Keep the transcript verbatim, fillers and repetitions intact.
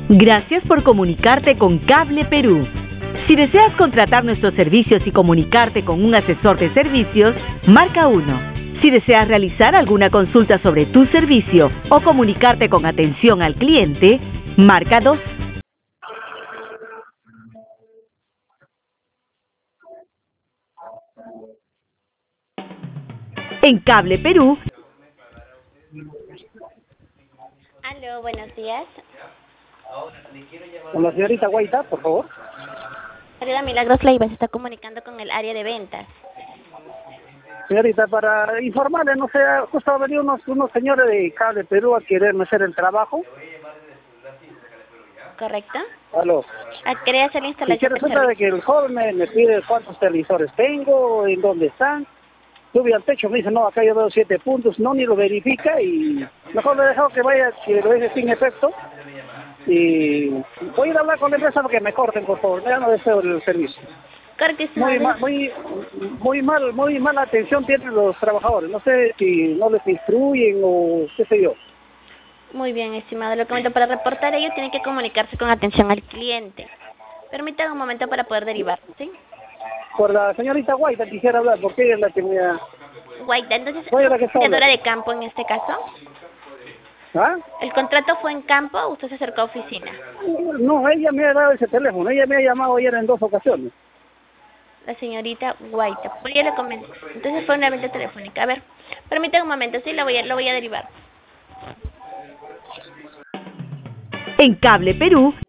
Gracias por comunicarte con Cable Perú. Si deseas contratar nuestros servicios y comunicarte con un asesor de servicios, marca uno. Si deseas realizar alguna consulta sobre tu servicio o comunicarte con atención al cliente, marca dos. En Cable Perú. Aló, buenos días. Con la señorita Guaita, por favor. Señora Milagros Leiva se está comunicando con el área de ventas. Señorita, para informarle, no sé, justo han venido unos, unos señores de Cable Perú a quererme hacer el trabajo. ¿Correcto? Aló. Ah, quería hacer la Y que instalación del resulta de servicio. que el joven me, me pide cuántos televisores tengo, en dónde están. Sube al techo, me dice, no, acá yo veo siete puntos, no, ni lo verifica y mejor le he dejado que vaya, que lo deje sin efecto. Y voy a ir a hablar con la empresa porque me corten, por favor, ya no deseo el servicio. Claro que sí. Muy mal, muy, muy mal, muy mala atención tienen los trabajadores. No sé si no les instruyen o qué sé yo. Muy bien, estimado. Lo comento, para reportar ello tiene que comunicarse con atención al cliente. Permítame un momento para poder derivar, ¿sí? Por la señorita Guaita quisiera hablar, porque ella es la que me ha... Guaita, entonces, Oye, la que ¿es está vendedora hablando. de campo en este caso? ¿Ah? ¿El contrato fue en campo o usted se acercó a oficina? No, ella me ha dado ese teléfono, ella me ha llamado ayer en dos ocasiones. La señorita Guaita. Pues ya le comento. Entonces fue una venta telefónica. A ver, permítame un momento, sí, lo voy a, lo voy a derivar. En Cable Perú.